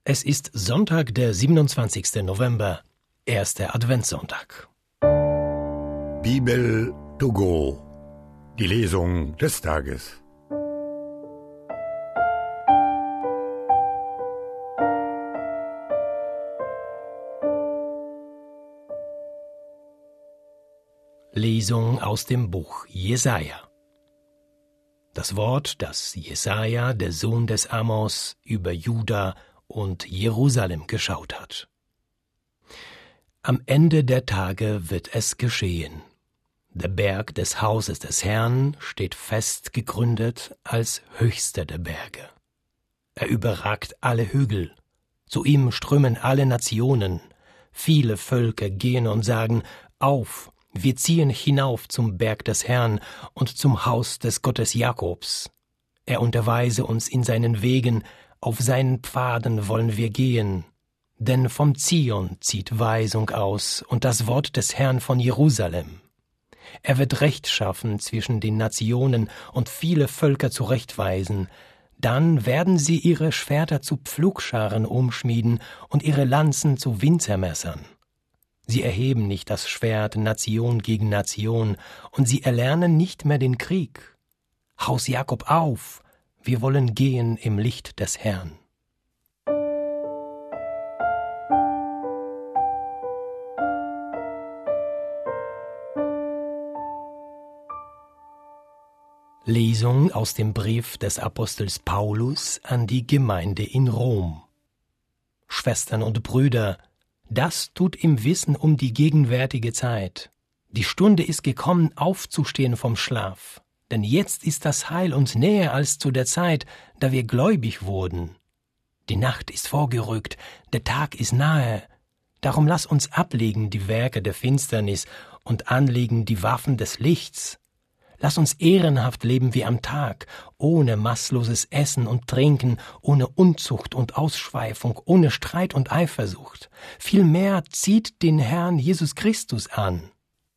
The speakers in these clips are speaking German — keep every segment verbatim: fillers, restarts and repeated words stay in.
Es ist Sonntag, der siebenundzwanzigste November, erster Adventssonntag. Bibel to go, die Lesung des Tages. Lesung aus dem Buch Jesaja. Das Wort, das Jesaja, der Sohn des Amos, über Juda und Jerusalem geschaut hat. Am Ende der Tage wird es geschehen. Der Berg des Hauses des Herrn steht fest gegründet als höchster der Berge. Er überragt alle Hügel. Zu ihm strömen alle Nationen. Viele Völker gehen und sagen: Auf, wir ziehen hinauf zum Berg des Herrn und zum Haus des Gottes Jakobs. Er unterweise uns in seinen Wegen, auf seinen Pfaden wollen wir gehen. Denn vom Zion zieht Weisung aus und das Wort des Herrn von Jerusalem. Er wird Recht schaffen zwischen den Nationen und viele Völker zurechtweisen. Dann werden sie ihre Schwerter zu Pflugscharen umschmieden und ihre Lanzen zu Winzermessern. Sie erheben nicht das Schwert Nation gegen Nation, und sie erlernen nicht mehr den Krieg. Haus Jakob auf, wir wollen gehen im Licht des Herrn. Lesung aus dem Brief des Apostels Paulus an die Gemeinde in Rom. Schwestern und Brüder, das tut im Wissen um die gegenwärtige Zeit. Die Stunde ist gekommen, aufzustehen vom Schlaf. Denn jetzt ist das Heil uns näher als zu der Zeit, da wir gläubig wurden. Die Nacht ist vorgerückt, der Tag ist nahe. Darum lass uns ablegen die Werke der Finsternis und anlegen die Waffen des Lichts. Lass uns ehrenhaft leben wie am Tag, ohne massloses Essen und Trinken, ohne Unzucht und Ausschweifung, ohne Streit und Eifersucht. Vielmehr zieht den Herrn Jesus Christus an.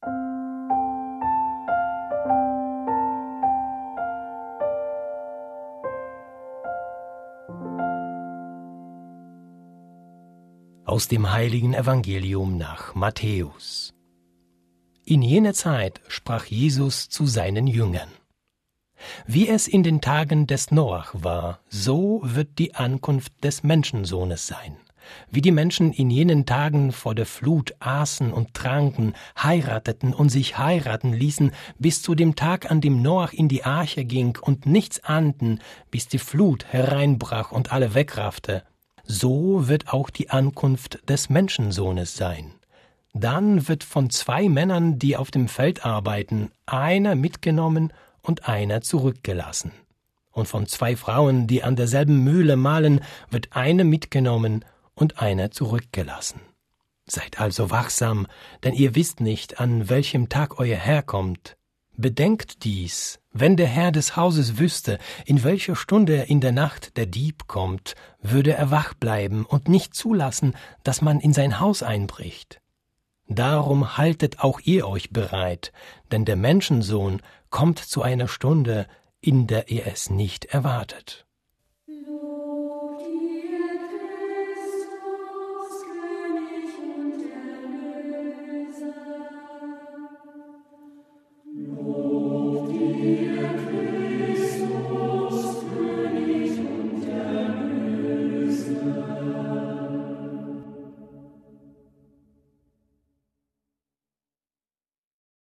Aus dem heiligen Evangelium nach Matthäus. In jener Zeit sprach Jesus zu seinen Jüngern: Wie es in den Tagen des Noach war, so wird die Ankunft des Menschensohnes sein. Wie die Menschen in jenen Tagen vor der Flut aßen und tranken, heirateten und sich heiraten ließen, bis zu dem Tag, an dem Noach in die Arche ging und nichts ahnten, bis die Flut hereinbrach und alle wegraffte, so wird auch die Ankunft des Menschensohnes sein. Dann wird von zwei Männern, die auf dem Feld arbeiten, einer mitgenommen und einer zurückgelassen. Und von zwei Frauen, die an derselben Mühle mahlen, wird eine mitgenommen und einer zurückgelassen. Seid also wachsam, denn ihr wisst nicht, an welchem Tag euer Herr kommt. Bedenkt dies: Wenn der Herr des Hauses wüsste, in welcher Stunde in der Nacht der Dieb kommt, würde er wach bleiben und nicht zulassen, dass man in sein Haus einbricht. Darum haltet auch ihr euch bereit, denn der Menschensohn kommt zu einer Stunde, in der ihr es nicht erwartet.